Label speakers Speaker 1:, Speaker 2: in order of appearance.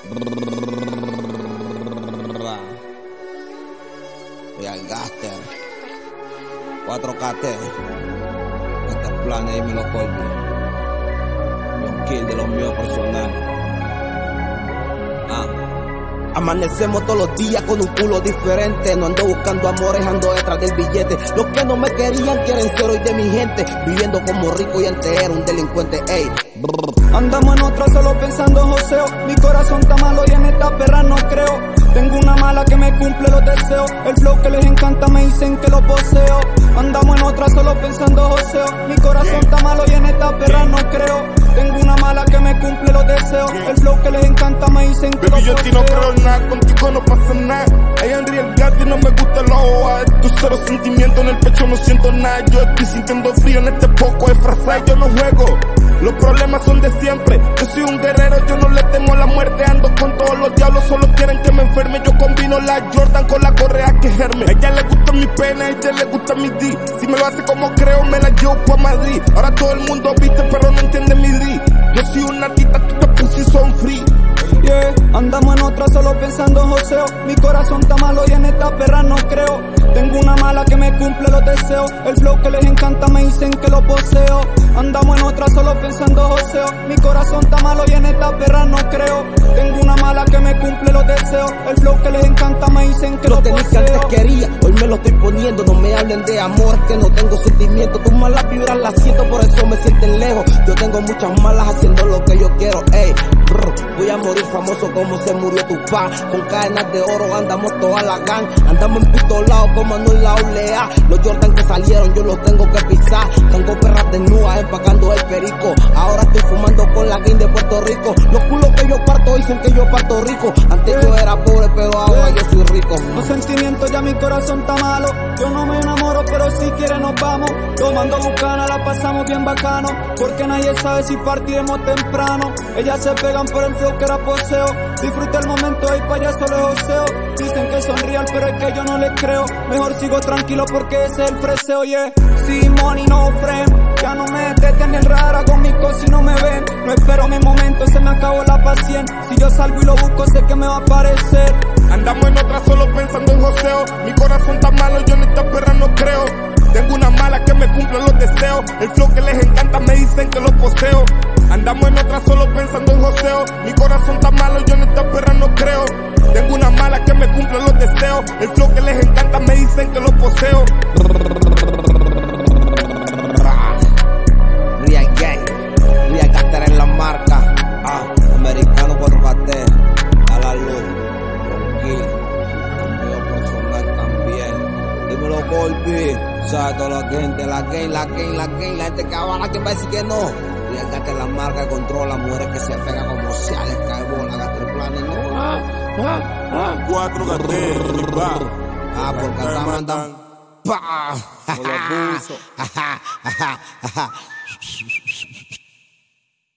Speaker 1: Real Gaster 4KT. Este es Planes y me lo Colby. Los kills de los míos personales. Amanecemos todos los días con un culo diferente. No ando buscando amores, ando detrás del billete. Los que no me querían quieren ser hoy de mi gente. Viviendo como rico y antes era un delincuente, ey.
Speaker 2: Andamos en otra solo pensando en joseo. Mi corazón está malo y en esta perra no creo. Tengo una mala que me cumple los deseos. El flow que les encanta me dicen que lo poseo. Andamos en otra solo pensando en joseo. Mi corazón está malo y en esta perra no creo. Tengo una mala que me cumple los deseos. El flow que les encanta me dicen que
Speaker 3: Baby,
Speaker 2: lo
Speaker 3: yo a ti no
Speaker 2: poseo.
Speaker 3: creo nada, contigo no pasa nada. Ella en Real Gaster no me gusta la OA. Tu cero sentimiento en el pecho no siento nada. Yo estoy sintiendo frío en este poco de frasa y yo no juego. Los problemas son de siempre. Yo soy un guerrero, yo no le temo la muerte. Ando con todos los diablos, solo quieren que me enferme. Yo combino la Jordan con la correa que germe. A ella le gusta mi pena, a ella le gusta mi D. Si me lo hace como creo, me la llevo pa' Madrid. Ahora todo el mundo viste, pero no entiende mi D. Yo soy un artista, tú te pussy son free.
Speaker 2: Yeah, andamos en otra solo pensando en joseo. Mi corazón está malo y en esta perra no creo. Tengo una mala que me cumple los deseos. El flow que les encanta me dicen que lo poseo. Andamos en otra solo pensando en joseo. Mi corazón está malo y en esta perra no creo. Tengo una mala que me cumple los deseos. El flow que les encanta me dicen que
Speaker 1: Lo
Speaker 2: lo
Speaker 1: tenis que antes
Speaker 2: poseo.
Speaker 1: quería, hoy me lo estoy poniendo. No me hablen de amor, que no tengo sentimiento. Tus malas vibras las siento, por eso me sienten lejos. Yo tengo muchas malas haciendo lo que yo quiero, ey. Voy a morir famoso como se murió tu pa. Con cadenas de oro andamos toda la gang. Andamos en puto lado como no en la olea. Los Jordan que salieron yo los tengo que pisar. Tengo perras desnudas empacando el perico. Ahora estoy fumando con la gang de Puerto Rico. Los culos que yo parto dicen que yo parto rico. Antes yo era pobre pero ahora yo soy rico.
Speaker 2: Los sentimientos ya mi corazón está malo. Yo no me enamoro pero si quiere nos vamos. Tomando bucana la pasamos bien bacano. Porque nadie sabe si partiremos temprano. Ellas se pegan por el flow que era poseo. Disfruta el momento y pa' allá solo es joseo. Dicen que son real pero es que yo no les creo. Mejor sigo tranquilo porque ese es el freseo, yeah. Si money no friend. Ya no me detienen rara con mis cosas y no me ven. No espero mi momento, se me acabó la paciencia. Si yo salgo y lo busco sé que me va a aparecer.
Speaker 3: Andamos en otra solo pensando en joseo. Mi corazón está malo, yo en esta perra no creo. Tengo una mala que me cumple los deseos. El flow que les encanta me dicen que lo poseo. Andamos en otra solo pensando en joseo. Mi corazón está malo, yo en esta perra no creo. Tengo una mala que me cumple los deseos. El flow que les encanta me dicen que lo poseo.
Speaker 1: Real Gang, Real Gaster en la marca. Americano 4KT, a la luz. Kill, mío personal también. Dímelo Colby, sabe toda la gente, la gente que ahora que va a decir que no. Real Gaster en la marca, controla mujeres que se pegan como si les cae bola, Gaster Planes, no.
Speaker 3: 4KT, va.
Speaker 1: Porque acá mandan. ¡Pah!
Speaker 3: Con los buzos.